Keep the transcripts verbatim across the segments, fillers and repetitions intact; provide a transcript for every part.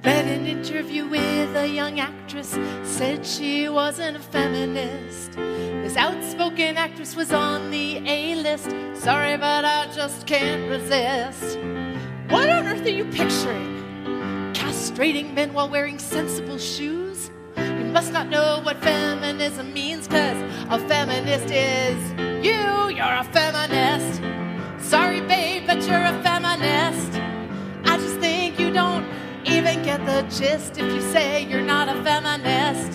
Read an interview with a young actress, said she wasn't a feminist. This outspoken actress was on the A-list. Sorry, but I just can't resist. What on earth are you picturing? Castrating men while wearing sensible shoes? You must not know what feminism means, cause a feminist is you. You're a feminist. Sorry, babe, but you're a feminist. I just think you don't even get the gist if you say you're not a feminist.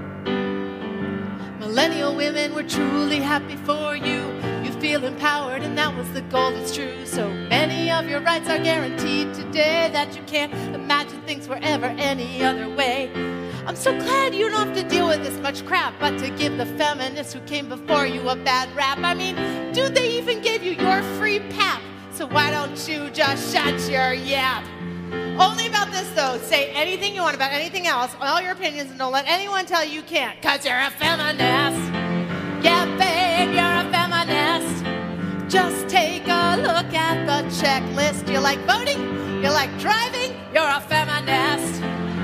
Millennial women were truly happy for you. You feel empowered and that was the goal, it's true. So many of your rights are guaranteed today that you can't imagine things were ever any other way. I'm so glad you don't have to deal with this much crap, but to give the feminists who came before you a bad rap. I mean, dude, they even gave you your free pap. So why don't you just shut your yap? Only about this, though. Say anything you want about anything else, all your opinions, and don't let anyone tell you you can't, because you're a feminist. Yeah, babe, you're a feminist. Just take a look at the checklist. You like voting? You like driving? You're a feminist.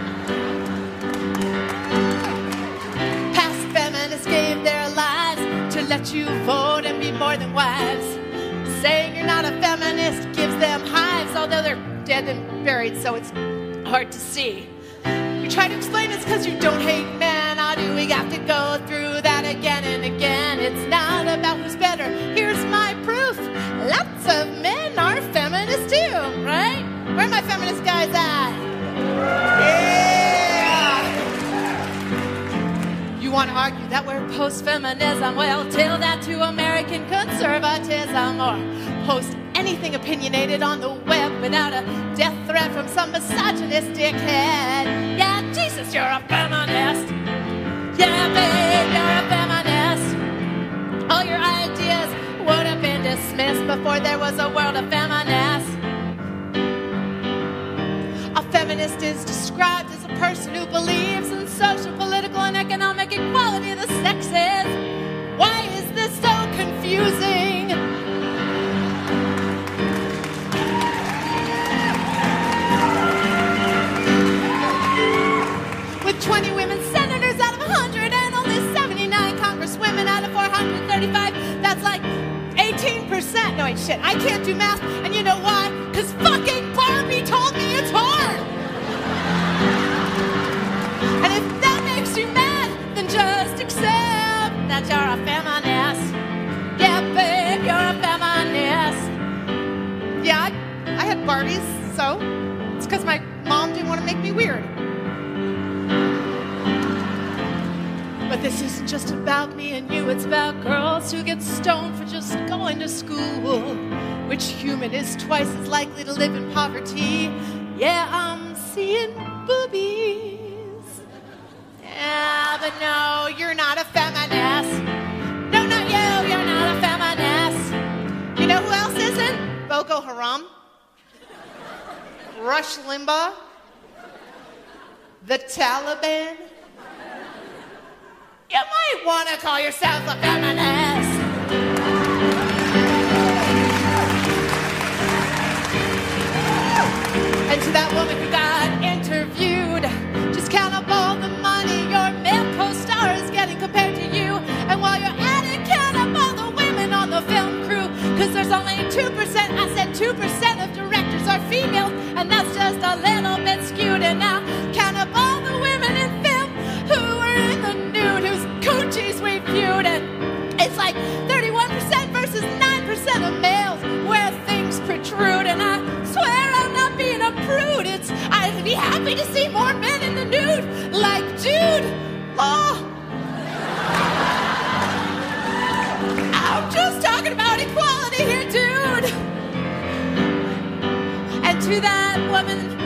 Past feminists gave their lives to let you vote and be more than wives. Saying you're not a feminist gives them hives, although they're dead and buried, so it's hard to see. We try to explain it's because you don't hate men. How do we have to go through that again and again? It's not about who's better. Here's my proof. Lots of men are feminists too, right? Where are my feminist guys at? Yeah! You want to argue that we're post-feminism? Well, tell that to American conservatism, or post anything opinionated on the web without a death threat from some misogynist dickhead. Yeah, Jesus, you're a feminist. Yeah, babe, you're a feminist. All your ideas would have been dismissed before there was a world of feminists. A feminist is described as a person who believes in social, political, and economic equality of the sexes. Why is this so confusing? twenty women senators out of one hundred and only seventy-nine congresswomen out of four hundred thirty-five. That's like eighteen percent. No, wait, shit. I can't do math. And you know why? Because fucking Barbie told me it's hard. And if that makes you mad, then just accept that you're a feminist. Yeah, babe, you're a feminist. Yeah, I, I had Barbies, so it's because my mom didn't want to make me weird. But this isn't just about me and you, it's about girls who get stoned for just going to school. Which human is twice as likely to live in poverty? Yeah, I'm seeing boobies. Yeah, but no, you're not a feminist. No, not you, you're not a feminist. You know who else isn't? Boko Haram. Rush Limbaugh. The Taliban. You might want to call yourself a feminist. And to that woman who got interviewed, just count up all the money your male co-star is getting compared to you. And while you're at it, count up all the women on the film crew. Because there's only two percent, I said two percent of directors are females. And that's just a little bit skewed. And now count up all the women in film who are in the nude, whose coochies we viewed, and it's like thirty-one percent versus nine percent of males where things protrude. And I swear I'm not being a prude. It's I'd be happy to see more men in the nude, like Jude Law. I'm just talking about equality here, dude. And to that woman